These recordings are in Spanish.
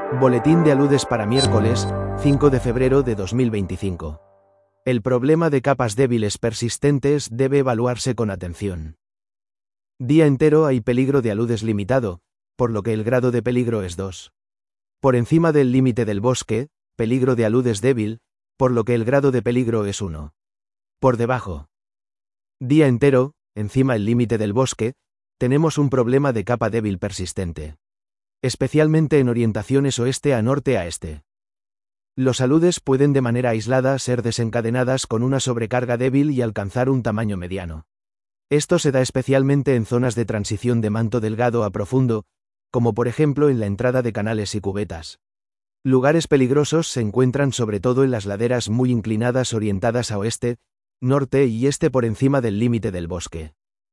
Boletín de aludes para miércoles, 5 de febrero de 2025. El problema de capas débiles persistentes debe evaluarse con atención. Día entero hay peligro de aludes limitado, por lo que el grado de peligro es 2. Por encima del límite del bosque, peligro de aludes débil, por lo que el grado de peligro es 1. Por debajo. Día entero, encima el límite del bosque, tenemos un problema de capa débil persistente. Especialmente en orientaciones oeste a norte a este. Los aludes pueden de manera aislada ser desencadenadas con una sobrecarga débil y alcanzar un tamaño mediano. Esto se da especialmente en zonas de transición de manto delgado a profundo, como por ejemplo en la entrada de canales y cubetas. Lugares peligrosos se encuentran sobre todo en las laderas muy inclinadas orientadas a oeste, norte y este por encima del límite del bosque.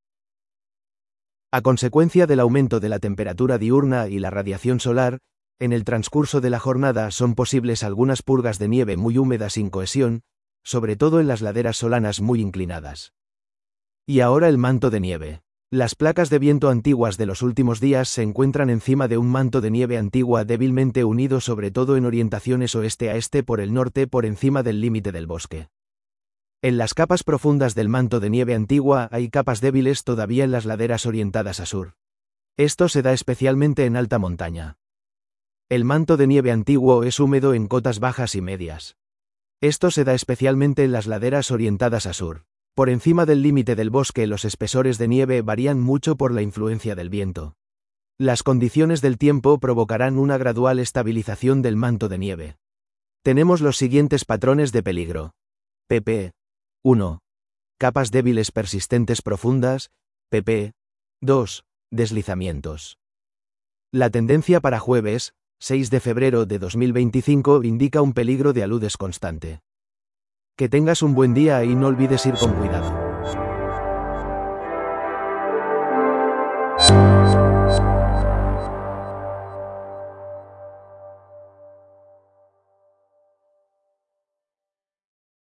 A consecuencia del aumento de la temperatura diurna y la radiación solar, en el transcurso de la jornada son posibles algunas purgas de nieve muy húmeda sin cohesión, sobre todo en las laderas solanas muy inclinadas. Y ahora el manto de nieve. Las placas de viento antiguas de los últimos días se encuentran encima de un manto de nieve antigua débilmente unido sobre todo en orientaciones oeste a este por el norte por encima del límite del bosque. En las capas profundas del manto de nieve antigua hay capas débiles todavía en las laderas orientadas a sur. Esto se da especialmente en alta montaña. El manto de nieve antiguo es húmedo en cotas bajas y medias. Esto se da especialmente en las laderas orientadas a sur. Por encima del límite del bosque los espesores de nieve varían mucho por la influencia del viento. Las condiciones del tiempo provocarán una gradual estabilización del manto de nieve. Tenemos los siguientes patrones de peligro. pp. 1. Capas débiles persistentes profundas. pp. 2. Deslizamientos. La tendencia para jueves, 6 de febrero de 2025 indica un peligro de aludes constante. Que tengas un buen día y no olvides ir con cuidado.